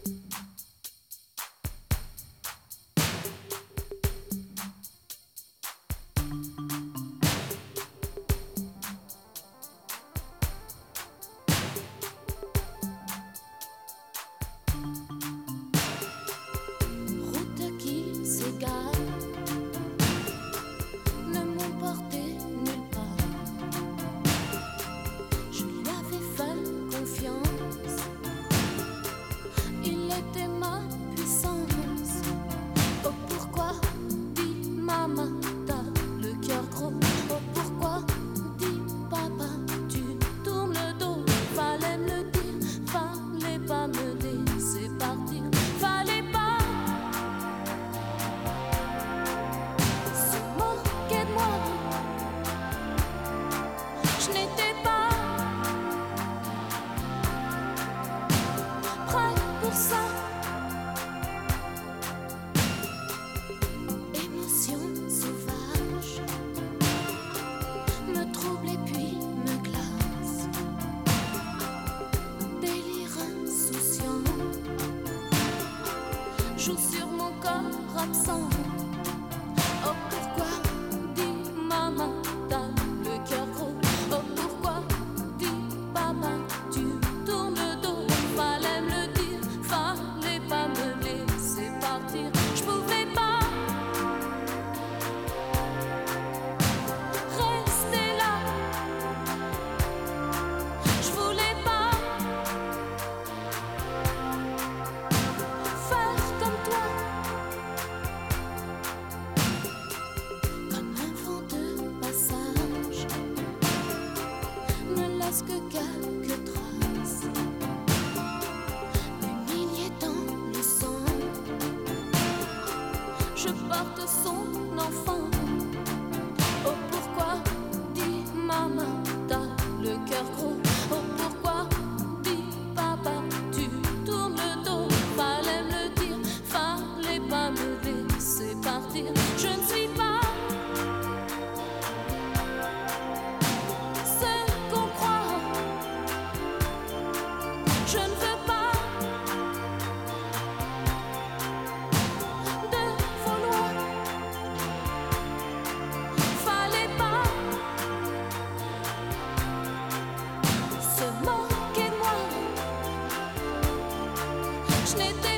Route qui s'égare ne m'ont porté nulle part. Je lui avais fait confiance, il était ma puissance. Oh pourquoi, dis maman, t'as le cœur gros. Oh pourquoi, dis papa, tu tournes le dos. Fallait me le dire, fallait pas me laisser partir. Fallait pas se moquer de moi. Je n'étais pas prête pour ça. Émotion sauvage me trouble et puis me glace. Délire insouciant joue sur mon corps absent. Oh pourquoi, dis maman, t'as le cœur gros. Oh pourquoi, dis papa, tu tournes le dos. Fallait me le dire, fallait pas me laisser partir. Je pouvais pas rester là. Je voulais pas faire comme toi. Comme un vent de passage ne laisse que quelques traces. Humilié dans le sang, je porte son enfant. Oh pourquoi, dis maman, t'as le cœur gros. Oh pourquoi, dis papa, tu tournes le dos. Fallait me le dire, fallait pas me laisser partir. Je ne suis pas ce qu'on croit. Je ne veux pas de faux lois. Fallait pas se moquer de moi. Je n'étais